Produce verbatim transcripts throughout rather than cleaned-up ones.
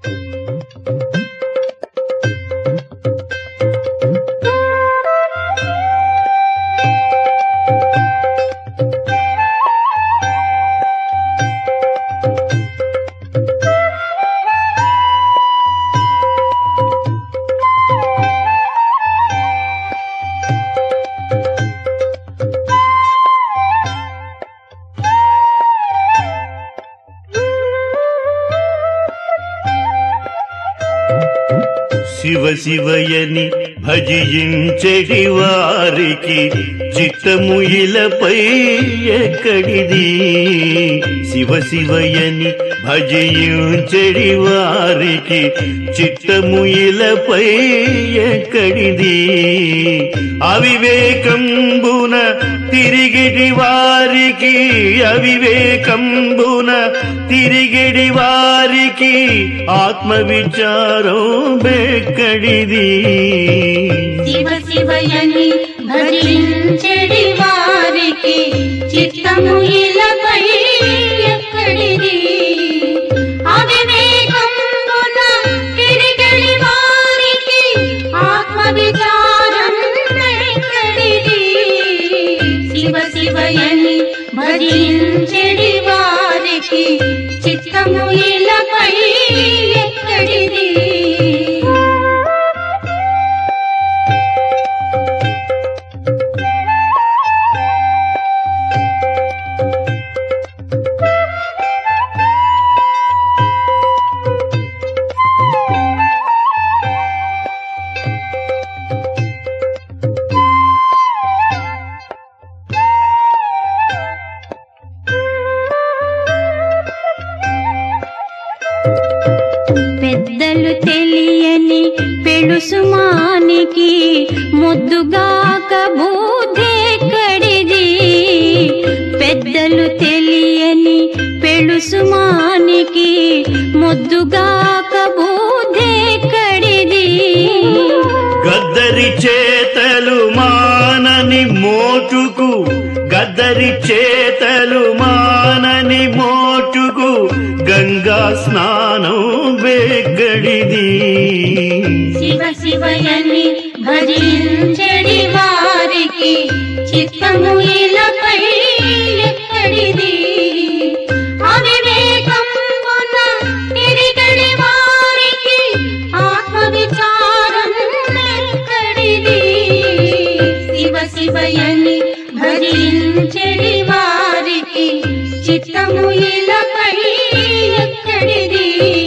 శివ శివయని భజించెడి వారికి చిత్తము ఇలపై ఎక్కడిది. శివ శివయని భజించెడి వారికి చిత్తము ఇలపై ఎక్కడిది. అవివేకంబున తిరిగిడి వారికి అవివేకంబున తిరిగిడి వారికి ఆత్మ విచారం బెక్కడిది. శివ శివయని భజించెడి వారికి చిత్తము ఇలపై ఎక్కడిది. అవివేకంబున తిరిగిడి వారికి ఆత్మ విచారం బెక్కడిది. శివ శివయని భజించెడి వారికి చిత్తము ఇలపై ఎక్కడిది. పెద్దలు తెలియని పెళుసుమానికి ముద్దుగాక బుద్ధెక్కడిది. పెద్దలు తెలియని పెళుసుమానికి ముద్దుగాక బుద్ధెక్కడిది. గద్దరి చేతలు మానని మోటుకు గద్దరి చేతలు మానని మోటుకు గంగా స్నానం బెక్కడిది. శివ శివయని భజించెడి వారికి చిత్తము ఇలపై ఎక్కడిది. అవివేకంబున తిరిగిడి వారికి ఆత్మ విచారం ఎక్కడిది. శివ శివయని భజించెడి వారికి చిత్తము ఇలపై ఎక్కడిది.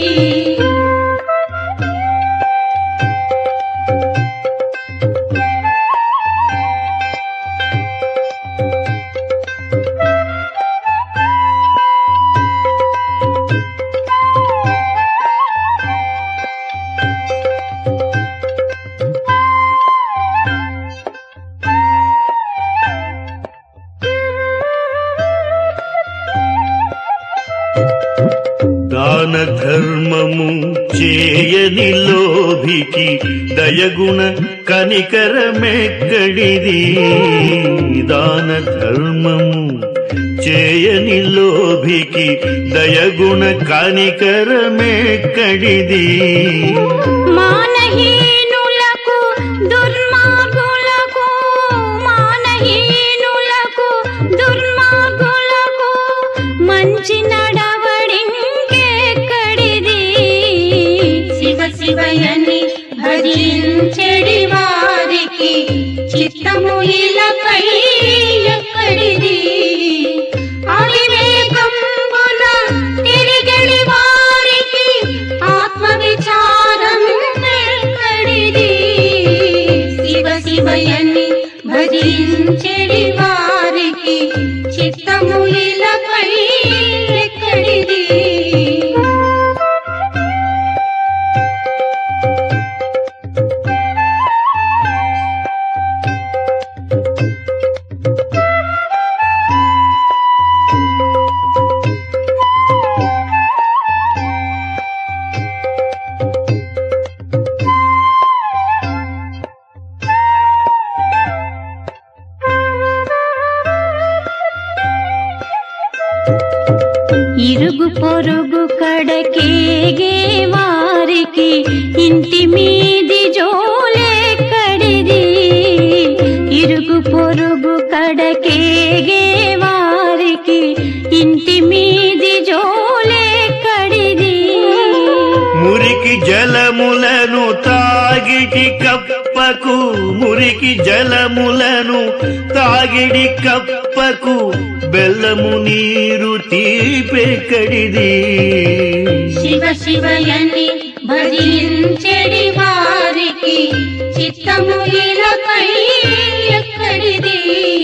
దాన ధర్మము చేయని లోభికి దయగుణ కనికరమెక్కడిది. దాన ధర్మము చేయని లోభికి దయగుణ కనికరమెక్కడిది. మానహీనులకు దుర్మార్గులకు మానహీనులకు దుర్మార్గులకు మంచి నడవడింకెక్కడిది. శివ శివయని భజించెడి వారికి చిత్తము ఇలపై ఎక్కడిది. అవివేకంబున తిరిగిడి వారికి ఆత్మ విచారం ఎక్కడిది. శివ శివయని భజించెడి వారికి చిత్తము ఇలపై ఎక్కడిది. జలములను తాగిడి కప్పకు మురికి జలములను తాగిడి కప్పకు బెల్లము నీరు తీపెక్కడిది శివ శివయని భజించెడి వారికి చిత్తము ఇలపై ఎక్కడిది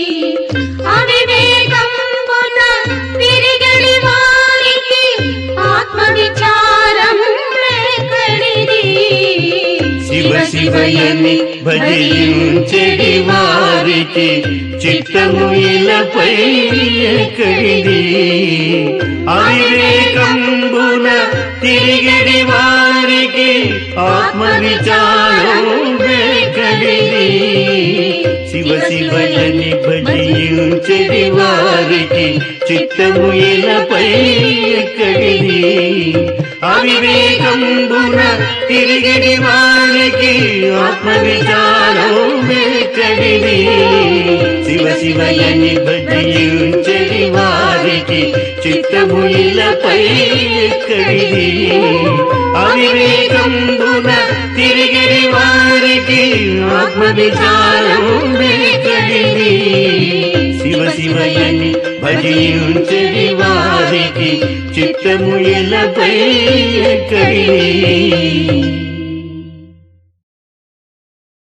అవివేకంబున తిరిగడి వారికి ఆత్మ విచారం ఎక్కడిది శివ శివయని భజించెడి వారికి చిత్తము ఇలపై ఎక్కడిది అవివేకంబున తిరిగిడి వారికి ఆత్మ విచారం ఎక్కడిది శివ శివయని భజించెడి వారికి చిత్తము ఇలపై ఎక్కడిది అవివేకంబున తిరిగిడి వారికి ఆత్మ విచారం ఎక్కడిది శివ శివయని భజించెడి వారికి చిత్తము ఇలపై ఎక్కడిది అవివేకంబున తిరిగిడి వారికి ఆత్మ విచారం ఎక్కడిది శివ శివయని భజించెడి వారికి చిత్తము ఇలపై ఎక్కడిది